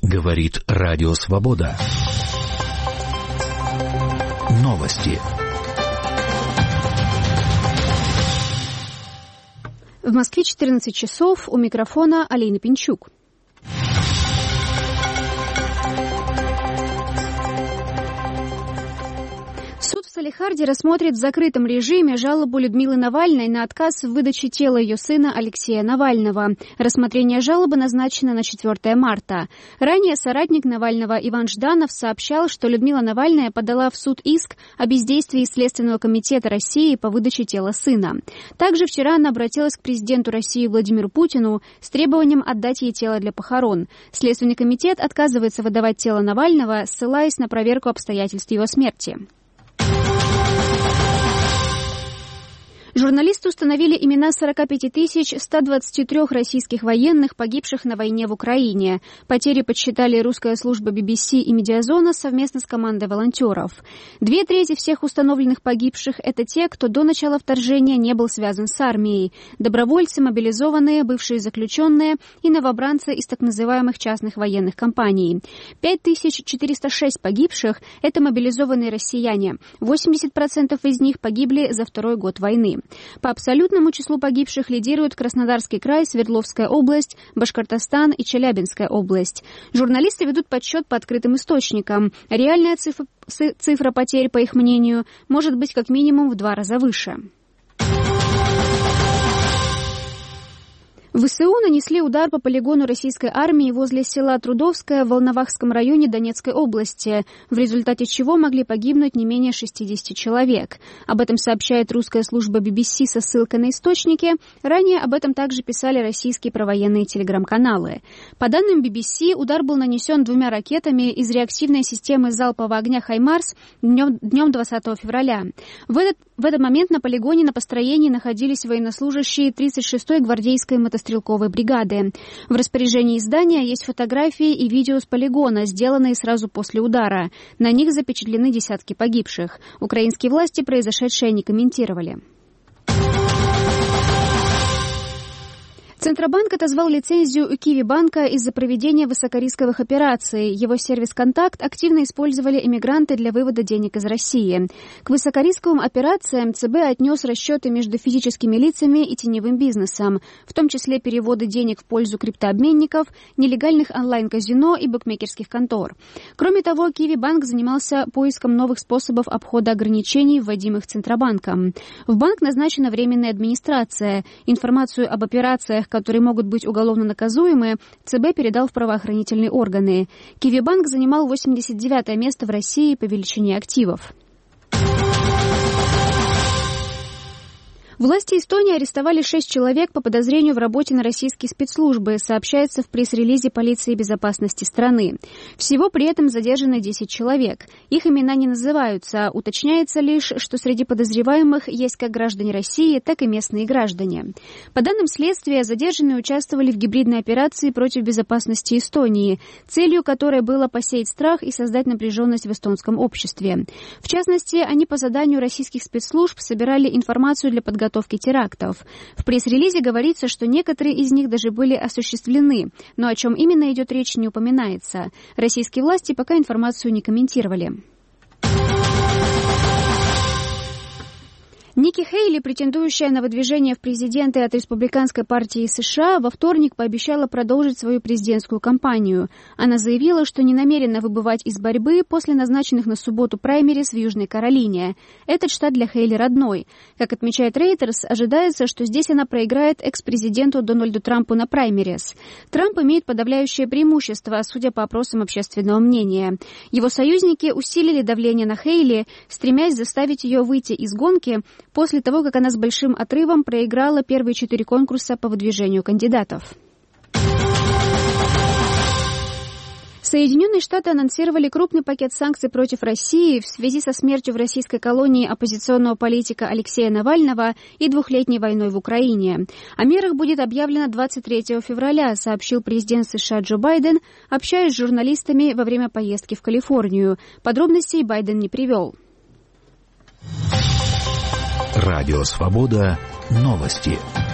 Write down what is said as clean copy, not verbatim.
Говорит Радио Свобода. Новости. В Москве 14 часов. У микрофона Алина Пинчук. Суд в Салехарде рассмотрит в закрытом режиме жалобу Людмилы Навальной на отказ в выдаче тела ее сына Алексея Навального. Рассмотрение жалобы назначено на 4 марта. Ранее соратник Навального Иван Жданов сообщал, что Людмила Навальная подала в суд иск о бездействии Следственного комитета России по выдаче тела сына. Также вчера она обратилась к президенту России Владимиру Путину с требованием отдать ей тело для похорон. Следственный комитет отказывается выдавать тело Навального, ссылаясь на проверку обстоятельств его смерти. Журналисты установили имена 45 123 российских военных, погибших на войне в Украине. Потери подсчитали русская служба BBC и Медиазона совместно с командой волонтеров. 2/3 всех установленных погибших – это те, кто до начала вторжения не был связан с армией. Добровольцы, мобилизованные, бывшие заключенные и новобранцы из так называемых частных военных компаний. 5406 погибших – это мобилизованные россияне. 80% из них погибли за второй год войны. По абсолютному числу погибших лидируют Краснодарский край, Свердловская область, Башкортостан и Челябинская область. Журналисты ведут подсчет по открытым источникам. Реальная цифра потерь, по их мнению, может быть как минимум в 2 раза выше. ВСУ нанесли удар по полигону российской армии возле села Трудовское в Волновахском районе Донецкой области, в результате чего могли погибнуть не менее 60 человек. Об этом сообщает русская служба BBC со ссылкой на источники. Ранее об этом также писали российские провоенные телеграм-каналы. По данным BBC, удар был нанесен 2 ракетами из реактивной системы залпового огня «Хаймарс» днем 20 февраля. В этот момент на полигоне на построении находились военнослужащие 36-й гвардейской мотострелковой бригады. В распоряжении издания есть фотографии и видео с полигона, сделанные сразу после удара. На них запечатлены десятки погибших. Украинские власти произошедшее не комментировали. Центробанк отозвал лицензию у Киви-банка из-за проведения высокорисковых операций. Его сервис «Контакт» активно использовали эмигранты для вывода денег из России. К высокорисковым операциям ЦБ отнес расчеты между физическими лицами и теневым бизнесом, в том числе переводы денег в пользу криптообменников, нелегальных онлайн-казино и букмекерских контор. Кроме того, Киви-банк занимался поиском новых способов обхода ограничений, вводимых Центробанком. В банк назначена временная администрация. Информацию об операциях, которые могут быть уголовно наказуемы, ЦБ передал в правоохранительные органы. Киви-банк занимал 89-е место в России по величине активов. Власти Эстонии арестовали 6 человек по подозрению в работе на российские спецслужбы, сообщается в пресс-релизе полиции безопасности страны. Всего при этом задержаны 10 человек. Их имена не называются. Уточняется лишь, что среди подозреваемых есть как граждане России, так и местные граждане. По данным следствия, задержанные участвовали в гибридной операции против безопасности Эстонии, целью которой было посеять страх и создать напряженность в эстонском обществе. В частности, они по заданию российских спецслужб собирали информацию для подготовки терактов. В пресс-релизе говорится, что некоторые из них даже были осуществлены, но о чем именно идет речь, не упоминается. Российские власти пока информацию не комментировали. Ники Хейли, претендующая на выдвижение в президенты от Республиканской партии США, во вторник пообещала продолжить свою президентскую кампанию. Она заявила, что не намерена выбывать из борьбы после назначенных на субботу праймериз в Южной Каролине. Этот штат для Хейли родной. Как отмечает Reuters, ожидается, что здесь она проиграет экс-президенту Дональду Трампу на праймериз. Трамп имеет подавляющее преимущество, судя по опросам общественного мнения. Его союзники усилили давление на Хейли, стремясь заставить ее выйти из гонки после того, как она с большим отрывом проиграла первые 4 конкурса по выдвижению кандидатов. Соединенные Штаты анонсировали крупный пакет санкций против России в связи со смертью в российской колонии оппозиционного политика Алексея Навального и 2-летней войной в Украине. О мерах будет объявлено 23 февраля, сообщил президент США Джо Байден, общаясь с журналистами во время поездки в Калифорнию. Подробностей Байден не привел. Радио Свобода. Новости.